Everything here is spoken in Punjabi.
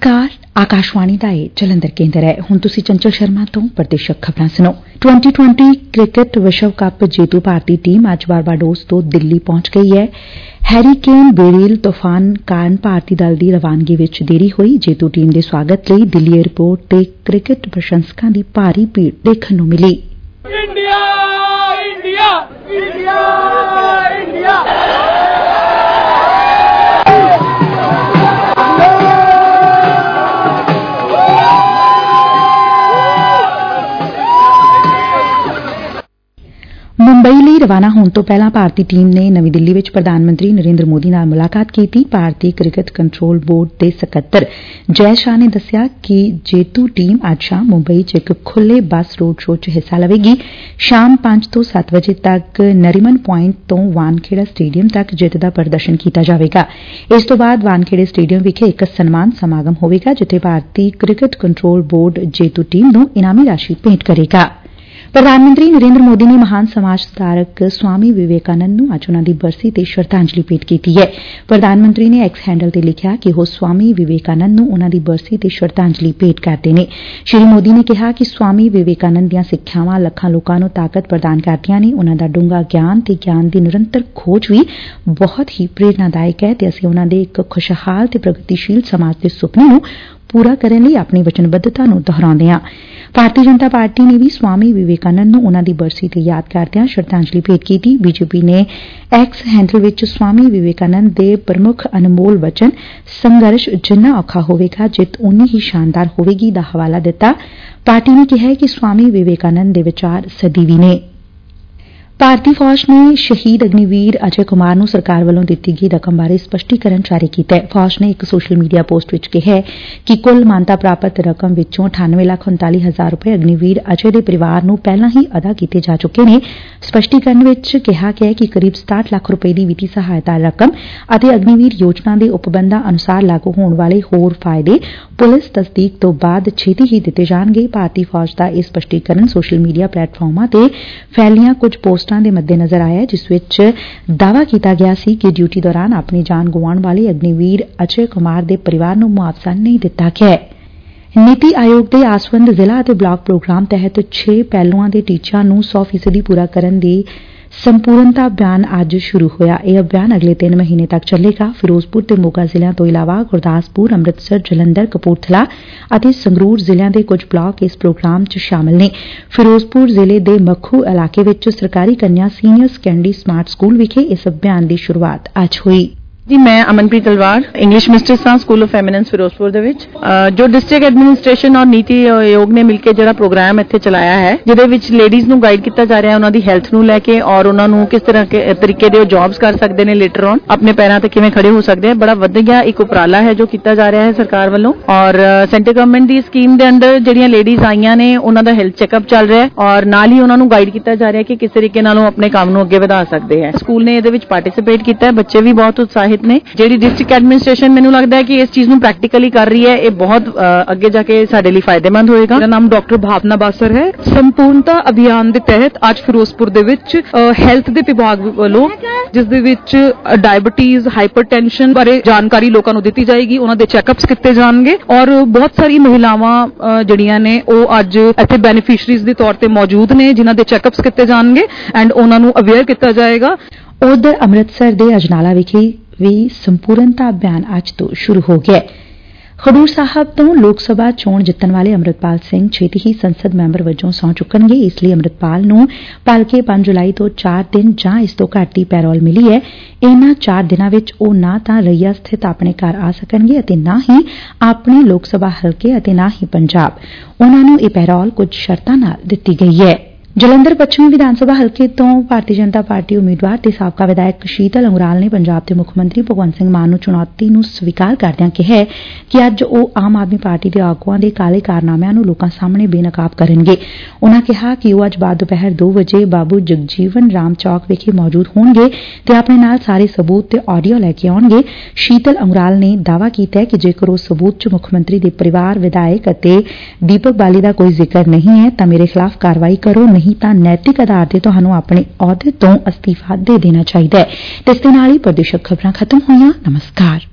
नमस्कार आकाशवाणी ਦਾ ਇਹ ਜਲੰਧਰ ਕੇਂਦਰ ਹੈ। ਹੁਣ ਤੁਸੀਂ ਚੰਚਲ ਸ਼ਰਮਾ ਤੋਂ ਪ੍ਰਦੇਸ਼ਕ ਖਬਰਾਂ ਸੁਣੋ। 2020 ਕ੍ਰਿਕਟ ਵਿਸ਼ਵ ਕੱਪ ਜੇਤੂ ਭਾਰਤੀ ਟੀਮ ਅੱਜ ਬਾਰਬਾਡੋਸ ਤੋਂ ਦਿੱਲੀ ਪਹੁੰਚ ਗਈ ਹੈ। ਹੈਰੀਕੇਨ ਬੇਰੀਲ ਤੂਫਾਨ ਕਾਰਨ ਭਾਰਤੀ ਦਲ ਦੀ ਰਵਾਨਗੀ ਵਿੱਚ ਦੇਰੀ ਹੋਈ। ਜੇਤੂ ਟੀਮ ਦੇ ਸਵਾਗਤ ਲਈ ਦਿੱਲੀ ਏਅਰਪੋਰਟ ਤੇ ਕ੍ਰਿਕਟ ਪ੍ਰਸ਼ੰਸਕਾਂ ਦੀ ਭਾਰੀ ਭੀੜ ਦੇਖਣ ਨੂੰ ਮਿਲੀ। India India India India Mumbai ਲਈ ਰਵਾਨਾ ਹੋਣ ਤੋਂ ਪਹਿਲਾਂ ਭਾਰਤੀ ਟੀਮ ਨੇ ਨਵੀਂ ਦਿੱਲੀ ਵਿੱਚ ਪ੍ਰਧਾਨ ਮੰਤਰੀ ਨਰਿੰਦਰ ਮੋਦੀ ਨਾਲ ਮੁਲਾਕਾਤ ਕੀਤੀ। ਭਾਰਤੀ ਕ੍ਰਿਕਟ ਕੰਟਰੋਲ ਬੋਰਡ ਦੇ ਸਕੱਤਰ ਜੈ ਸ਼ਾਹ ਨੇ ਦੱਸਿਆ ਕਿ ਜੇਤੂ ਟੀਮ ਅੱਜ ਸ਼ਾਮ ਮੁੰਬਈ ਚ ਇੱਕ ਖੁੱਲੇ ਬੱਸ ਰੋਡ ਸ਼ੋਅ ਚ ਹਿੱਸਾ ਲਵੇਗੀ। ਸ਼ਾਮ 5 ਤੋਂ 7 ਵਜੇ ਤੱਕ ਨਰੀਮਨ ਪੁਆਇੰਟ ਤੋਂ ਵਾਨਖੇੜਾ ਸਟੇਡੀਅਮ ਤੱਕ ਜਿੱਤ ਦਾ ਪ੍ਰਦਰਸ਼ਨ ਕੀਤਾ ਜਾਵੇਗਾ। ਇਸ ਤੋਂ ਬਾਅਦ ਵਾਨਖੇੜੇ ਸਟੇਡੀਅਮ ਵਿਖੇ ਇੱਕ ਸਨਮਾਨ ਸਮਾਗਮ ਹੋਵੇਗਾ, ਜਿੱਥੇ ਭਾਰਤੀ ਕ੍ਰਿਕਟ ਕੰਟਰੋਲ ਬੋਰਡ ਜੇਤੂ ਟੀਮ ਨੂੰ ਇਨਾਮੀ ਰਾਸ਼ੀ ਭੇਂਟ ਕਰੇਗਾ। ਪ੍ਰਧਾਨ ਮੰਤਰੀ ਨਰਿੰਦਰ ਮੋਦੀ ਨੇ ਮਹਾਨ ਸਮਾਜ ਸੁਧਾਰਕ ਸਵਾਮੀ ਵਿਵੇਕਾਨੰਦ ਨੂੰ ਅੱਜ ਉਨੂਾਂ ਦੀ ਬਰਸੀ ਤੇ ਸ਼ਰਧਾਂਜਲੀ ਭੇਂਟ ਕੀਤੀ ਹੈ। ਪ੍ਰਧਾਨ ਮੰਤਰੀ ਨੇ ਐਕਸ ਹੈਂਡਲ ਤੇ ਲਿਖਿਆ ਕਿ ਉਹ ਸਵਾਮੀ ਵਿਵੇਕਾਨੰਦ ਨੂੰ ਉਨੂਾਂ ਦੀ ਬਰਸੀ ਤੇ ਸ਼ਰਧਾਂਜਲੀ ਭੇਂਟ ਕਰਦੇ ਨੇ। ਸ੍ਰੀ ਮੋਦੀ ਨੇ ਕਿਹਾ ਕਿ ਸਵਾਮੀ ਵਿਵੇਕਾਨੰਦ ਦੀਆਂ ਸਿੱਖਿਆਵਾਂ ਲੱਖਾਂ ਲੋਕਾਂ ਨੂੰ ਤਾਕਤ ਪ੍ਰਦਾਨ ਕਰਦੀਆਂ ਨੇ। ਉਨੂਾਂ ਦਾ ਡੂੰਘਾ ਗਿਆਨ ਤੇ ਗਿਆਨ ਦੀ ਨਿਰੰਤਰ ਖੋਜ ਵੀ ਬਹੁਤ ਹੀ ਪ੍ਰੇਰਨਾਦਾਇਕ ਹੈ ਤੇ ਅਸੀਂ ਉਨੂਾਂ ਦੇ ਇੱਕ ਖੁਸ਼ਹਾਲ ਤੇ ਪ੍ਰਗਤੀਸ਼ੀਲ ਸਮਾਜ ਦੇ ਸੁਪਨੇ ਨੂੰ ਪੂਰਾ ਕਰਨ ਲਈ ਆਪਣੀ ਵਚਨਬੱਧਤਾ ਨੂੰ ਦੁਹਰਾਉਂਦੇ ਹਾਂ। ਭਾਰਤੀ ਜਨਤਾ ਪਾਰਟੀ ਨੇ ਵੀ ਸਵਾਮੀ ਵਿਵੇਕਾਨੰਦ ਨੂੰ ਉਨੂਾਂ ਦੀ ਬਰਸੀ ਤੇ ਯਾਦ ਕਰਦਿਆਂ ਸ਼ਰਧਾਂਜਲੀ ਭੇਂਟ ਕੀਤੀ। ਬੀਜੇਪੀ ਨੇ ਐਕਸ ਹੈਂਡਲ ਵਿੱਚ ਸਵਾਮੀ ਵਿਵੇਕਾਨੰਦ ਦੇ ਪ੍ਰਮੁੱਖ ਅਨਮੋਲ ਵਚਨ ਸੰਘਰਸ਼ ਜਿੰਨਾ ਔਖਾ ਹੋਵੇਗਾ ਜਿੱਤ ਉਨੀ ਹੀ ਸ਼ਾਨਦਾਰ ਹੋਵੇਗੀ ਦਾ ਹਵਾਲਾ ਦਿੱਤਾ। ਪਾਰਟੀ ਨੇ ਕਿਹਾ ਕਿ ਸਵਾਮੀ ਵਿਵੇਕਾਨੰਦ ਦੇ ਵਿਚਾਰ ਸਦੀਵੀ ਨੇ। ਭਾਰਤੀ ਫੌਜ ਨੇ ਸ਼ਹੀਦ ਅਗਨੀਵੀਰ ਅਜੇ ਕੁਮਾਰ ਨੂੰ ਸਰਕਾਰ ਵੱਲੋਂ ਦਿੱਤੀ ਗਈ ਰਕਮ ਬਾਰੇ ਸਪਸ਼ਟੀਕਰਨ ਜਾਰੀ ਕੀਤਾ ਹੈ। ਫੌਜ ਨੇ ਇੱਕ ਸੋਸ਼ਲ ਮੀਡੀਆ ਪੋਸਟ ਵਿੱਚ ਕਿਹਾ ਕਿ ਕੁੱਲ ਮਾਨਤਾ ਪ੍ਰਾਪਤ ਰਕਮ ਵਿੱਚੋਂ 98,39,000 ਰੁਪਏ ਅਗਨੀਵੀਰ ਅਜੇ ਦੇ ਪਰਿਵਾਰ ਨੂੰ ਪਹਿਲਾਂ ਹੀ ਅਦਾ ਕੀਤੇ ਜਾ ਚੁੱਕੇ ਨੇ। ਸਪਸ਼ਟੀਕਰਨ ਵਿੱਚ ਕਿਹਾ ਗਿਆ ਕਿ ਕਰੀਬ 67 ਲੱਖ ਰੁਪਏ ਦੀ ਵਿੱਤੀ ਸਹਾਇਤਾ ਰਕਮ ਅਤੇ ਅਗਨੀਵੀਰ ਯੋਜਨਾ ਦੇ ਉਪਬੰਧਾਂ ਅਨੁਸਾਰ ਲਾਗੂ ਹੋਣ ਵਾਲੇ ਹੋਰ ਫਾਇਦੇ ਪੁਲਿਸ ਤਸਦੀਕ ਤੋਂ ਬਾਅਦ ਛੇਤੀ ਹੀ ਦਿੱਤੇ ਜਾਣਗੇ। ਭਾਰਤੀ ਫੌਜ ਦਾ ਇਹ ਸਪਸ਼ਟੀਕਰਨ ਸੋਸ਼ਲ ਮੀਡੀਆ ਪਲੇਟਫਾਰਮਾਂ ਤੇ ਫੈਲੀਆਂ ਕੁਝ ਪੋਸਟਾਂ ਦੇ ਮੱਦੇ ਨਜ਼ਰ ਆਇਆ, ਜਿਸ ਵਿੱਚ ਦਾਅਵਾ ਕੀਤਾ ਗਿਆ ਸੀ ਕਿ ਡਿਊਟੀ ਦੌਰਾਨ ਆਪਣੀ ਜਾਨ ਗੁਆਉਣ ਵਾਲੇ ਅਗਨੀਵੀਰ ਅਜੇ ਕੁਮਾਰ ਦੇ ਪਰਿਵਾਰ ਨੂੰ ਮੁਆਵਜ਼ਾ ਨਹੀਂ ਦਿੱਤਾ ਗਿਆ। ਨੀਤੀ ਆਯੋਗ ਦੇ ਆਸਵੰਦ ਜ਼ਿਲ੍ਹਾ ਅਤੇ ਬਲਾਕ ਪ੍ਰੋਗਰਾਮ ਤਹਿਤ 6 ਪਹਿਲੂਆਂ ਦੇ ਟੀਚਿਆਂ ਨੂੰ 100% ਪੂਰਾ ਕਰਨ ਦੀ ਸੰਪੂਰਨਤਾ ਅਭਿਆਨ ਅੱਜ ਸ਼ੁਰੂ ਹੋਇਆ। ਇਹ ਅਭਿਆਨ ਅਗਲੇ 3 ਮਹੀਨੇ ਤੱਕ ਚੱਲੇਗਾ। ਫਿਰੋਜ਼ਪੁਰ ਤੇ ਮੋਗਾ ਜ਼ਿਲ੍ਹਿਆਂ ਤੋਂ ਇਲਾਵਾ ਗੁਰਦਾਸਪੁਰ, ਅੰਮ੍ਰਿਤਸਰ, ਜਲੰਧਰ, ਕਪੂਰਥਲਾ ਅਤੇ ਸੰਗਰੂਰ ਜ਼ਿਲ੍ਹਿਆਂ ਦੇ ਕੁਝ ਬਲਾਕ ਇਸ ਪ੍ਰੋਗਰਾਮ 'ਚ ਸ਼ਾਮਲ ਨੇ। ਫਿਰੋਜ਼ਪੁਰ ਜ਼ਿਲ੍ਹੇ ਦੇ ਮੱਖੂ ਇਲਾਕੇ ਵਿੱਚ ਸਰਕਾਰੀ ਕੰਨਿਆ ਸੀਨੀਅਰ ਸੈਕੰਡਰੀ ਸਮਾਰਟ ਸਕੂਲ ਵਿਖੇ ਇਸ ਅਭਿਆਨ ਦੀ ਸ਼ੁਰੂਆਤ ਅੱਜ ਹੋਈ। ਜੀ ਮੈਂ ਅਮਨਪ੍ਰੀਤ ਤਲਵਾਰ ਇੰਗਲਿਸ਼ ਮਿਸਟਰ ਸਾਂ ਸਕੂਲ ਆਫ ਐਮੀਨੈਂਸ ਫਿਰੋਜ਼ਪੁਰ ਦੇ ਵਿੱਚ ਜੋ ਡਿਸਟ੍ਰਿਕਟ ਐਡਮਿਨਿਸਟ੍ਰੇਸ਼ਨ ਔਰ ਨੀਤੀ ਆਯੋਗ ਨੇ ਮਿਲ ਕੇ ਜਿਹੜਾ ਪ੍ਰੋਗਰਾਮ ਇੱਥੇ ਚਲਾਇਆ ਹੈ, ਜਿਹਦੇ ਵਿੱਚ ਲੇਡੀਜ਼ ਨੂੰ ਗਾਈਡ ਕੀਤਾ ਜਾ ਰਿਹਾ ਉਹਨਾਂ ਦੀ ਹੈਲਥ ਨੂੰ ਲੈ ਕੇ ਔਰ ਉਹਨਾਂ ਨੂੰ ਕਿਸ ਤਰ੍ਹਾਂ ਤਰੀਕੇ ਦੇ ਉਹ ਜੌਬਸ ਕਰ ਸਕਦੇ ਨੇ ਲੇਟਰ ਔਨ, ਆਪਣੇ ਪੈਰਾਂ ਤੇ ਕਿਵੇਂ ਖੜੇ ਹੋ ਸਕਦੇ ਆ। ਬੜਾ ਵਧੀਆ ਇੱਕ ਉਪਰਾਲਾ ਹੈ ਜੋ ਕੀਤਾ ਜਾ ਰਿਹਾ ਹੈ ਸਰਕਾਰ ਵੱਲੋਂ ਔਰ ਸੈਂਟਰ ਗਵਰਨਮੈਂਟ ਦੀ ਸਕੀਮ ਦੇ ਅੰਡਰ ਜਿਹੜੀਆਂ ਲੇਡੀਜ਼ ਆਈਆਂ ਨੇ ਉਹਨਾਂ ਦਾ ਹੈਲਥ ਚੈੱਕਅਪ ਚੱਲ ਰਿਹਾ ਹੈ ਔਰ ਨਾਲ ਹੀ ਉਹਨਾਂ ਨੂੰ ਗਾਈਡ ਕੀਤਾ ਜਾ ਰਿਹਾ ਕਿ ਕਿਸ ਤਰੀਕੇ ਨਾਲ ਉਹ ਆਪਣੇ ਕੰਮ ਨੂੰ ਅੱਗੇ ਵਧਾ ਸਕਦੇ ਹੈ। ਸਕੂਲ ਨੇ ਇਹਦੇ ਵਿੱਚ ਪਾਰਟਿਸਿਪੇਟ ਕੀਤਾ ਹੈ, ਬੱਚੇ ਵੀ ਬਹੁਤ ਉਤਸ਼ਾਹਿਤ ਨੇ। ਜਿਹੜੀ ਡਿਸਟ੍ਰਿਕਟ ਐਡਮਿਨਿਸਟ੍ਰੇਸ਼ਨ ਮੈਨੂੰ ਲੱਗਦਾ ਹੈ ਕਿ ਇਸ ਚੀਜ਼ ਨੂੰ ਪ੍ਰੈਕਟੀਕਲੀ ਕਰ ਰਹੀ ਹੈ, ਇਹ ਬਹੁਤ ਅੱਗੇ ਜਾ ਕੇ ਸਾਡੇ ਲਈ ਫਾਇਦੇਮੰਦ ਹੋਏਗਾ। ਮੇਰਾ ਨਾਮ ਡਾਕਟਰ ਭਾਵਨਾ ਬਾਸਰ ਹੈ। ਸੰਪੂਰਨਤਾ ਅਭਿਆਨ ਦੇ ਤਹਿਤ ਅੱਜ ਫਿਰੋਜ਼ਪੁਰ ਦੇ ਵਿੱਚ ਹੈਲਥ ਦੇ ਵਿਭਾਗ ਵੱਲੋਂ ਜਿਸ ਦੇ ਵਿੱਚ ਡਾਇਬਟੀਜ਼, ਹਾਈਪਰਟੈਂਸ਼ਨ ਬਾਰੇ ਜਾਣਕਾਰੀ ਲੋਕਾਂ ਨੂੰ ਦਿੱਤੀ ਜਾਏਗੀ, ਉਹਨਾਂ ਦੇ ਚੈੱਕਅਪਸ ਕੀਤੇ ਜਾਣਗੇ ਔਰ ਬਹੁਤ ਸਾਰੀ ਮਹਿਲਾਵਾਂ ਜਿਹੜੀਆਂ ਨੇ ਉਹ ਅੱਜ ਇੱਥੇ ਬੈਨੀਫੀਸ਼ਰੀਜ਼ ਦੇ ਤੌਰ ਤੇ ਮੌਜੂਦ ਨੇ, ਜਿਨ੍ਹਾਂ ਦੇ ਚੈੱਕਅਪਸ ਕੀਤੇ ਜਾਣਗੇ ਐਂਡ ਉਹਨਾਂ ਨੂੰ ਅਵੇਅਰ ਕੀਤਾ ਜਾਏਗਾ। ਉਧਰ ਅੰਮ੍ਰਿਤਸਰ ਦੇ ਅਜਨਾਲਾ ਵਿਖੇ ਵੀ ਸੰਪੂਰਨਤਾ ਅਭਿਆਨ ਅੱਜ ਤੋਂ ਸ਼ੁਰੂ ਹੋ ਗਿਆ। ਖਡੂਰ ਸਾਹਿਬ ਤੋਂ ਲੋਕ ਸਭਾ ਚੋਣ ਜਿੱਤਣ ਵਾਲੇ ਅੰਮ੍ਰਿਤਪਾਲ ਸਿੰਘ ਛੇਤੀ ਹੀ ਸੰਸਦ ਮੈਂਬਰ ਵਜੋਂ ਸਹੁੰ ਚੁੱਕਣਗੇ। ਇਸ ਲਈ ਅੰਮ੍ਰਿਤਪਾਲ ਨੂੰ ਭਲਕੇ 5 ਜੁਲਾਈ ਤੋਂ 4 ਦਿਨ ਜਾਂ ਇਸ ਤੋਂ ਘੱਟ ਦੀ ਪੈਰੋਲ ਮਿਲੀ ਹੈ। ਇਹਨਾਂ 4 ਦਿਨਾਂ ਵਿੱਚ ਉਹ ਨਾ ਤਾਂ ਰਈਆ ਸਥਿਤ ਆਪਣੇ ਘਰ ਆ ਸਕਣਗੇ ਅਤੇ ਨਾ ਹੀ ਆਪਣੇ ਲੋਕ ਸਭਾ ਹਲਕੇ ਅਤੇ ਨਾ ਹੀ ਪੰਜਾਬ। ਉਹਨਾਂ ਨੂੰ ਇਹ ਪੈਰੋਲ ਕੁਝ ਸ਼ਰਤਾਂ ਨਾਲ ਦਿੱਤੀ ਗਈ ਹੈ। ਜਲੰਧਰ ਪੱਛਮੀ ਵਿਧਾਨ ਸਭਾ ਹਲਕੇ ਤੋਂ ਭਾਰਤੀ ਜਨਤਾ ਪਾਰਟੀ ਉਮੀਦਵਾਰ ਤੇ ਸਾਬਕਾ ਵਿਧਾਇਕ ਸ਼ੀਤਲ ਅੰਗਰਾਲ ਨੇ ਪੰਜਾਬ ਦੇ ਮੁੱਖ ਮੰਤਰੀ ਭਗਵੰਤ ਸਿੰਘ ਮਾਨ ਨੂੰ ਚੁਣੌਤੀ ਨੂੰ ਸਵੀਕਾਰ ਕਰਦਿਆਂ ਕਿਹਾ ਕਿ ਅੱਜ ਉਹ ਆਮ ਆਦਮੀ ਪਾਰਟੀ ਦੇ ਆਗੂਆਂ ਦੇ ਕਾਲੇ ਕਾਰਨਾਮਿਆਂ ਨੂੰ ਲੋਕਾਂ ਸਾਹਮਣੇ ਬੇਨਕਾਬ ਕਰਨਗੇ। ਉਨ੍ਹਾਂ ਕਿਹਾ ਕਿ ਉਹ ਅੱਜ ਬਾਅਦ ਦੁਪਹਿਰ 2 ਵਜੇ ਬਾਬੂ ਜਗਜੀਵਨ ਰਾਮ ਚੌਕ ਵਿਖੇ ਮੌਜੂਦ ਹੋਣਗੇ ਤੇ ਆਪਣੇ ਨਾਲ ਸਾਰੇ ਸਬੂਤ ਤੇ ਆਡੀਓ ਲੈ ਕੇ ਆਉਣਗੇ। ਸ਼ੀਤਲ ਅੰਗਰਾਲ ਨੇ ਦਾਅਵਾ ਕੀਤਾ ਕਿ ਜੇਕਰ ਉਸ ਸਬੂਤ 'ਚ ਮੁੱਖ ਮੰਤਰੀ ਦੇ ਪਰਿਵਾਰ, ਵਿਧਾਇਕ ਅਤੇ ਦੀਪਕ ਬਾਲੀ ਦਾ ਕੋਈ ਜ਼ਿਕਰ ਨਹੀਂ ਹੈ ਤਾਂ ਮੇਰੇ ਖਿਲਾਫ ਕਾਰਵਾਈ ਕਰੋ, ਨਹੀਂ ਤਾਂ ਨੈਤਿਕ ਆਧਾਰ ਤੇ ਤੁਹਾਨੂੰ ਆਪਣੇ ਅਹੁਦੇ ਤੋਂ ਅਸਤੀਫਾ ਦੇ ਦੇਣਾ ਚਾਹੀਦਾ ਹੈ। ਇਸ ਦੇ ਨਾਲ ਹੀ ਪ੍ਰਦੇਸ਼ਕ ਖਬਰਾਂ ਖਤਮ ਹੋਈਆਂ। ਨਮਸਕਾਰ।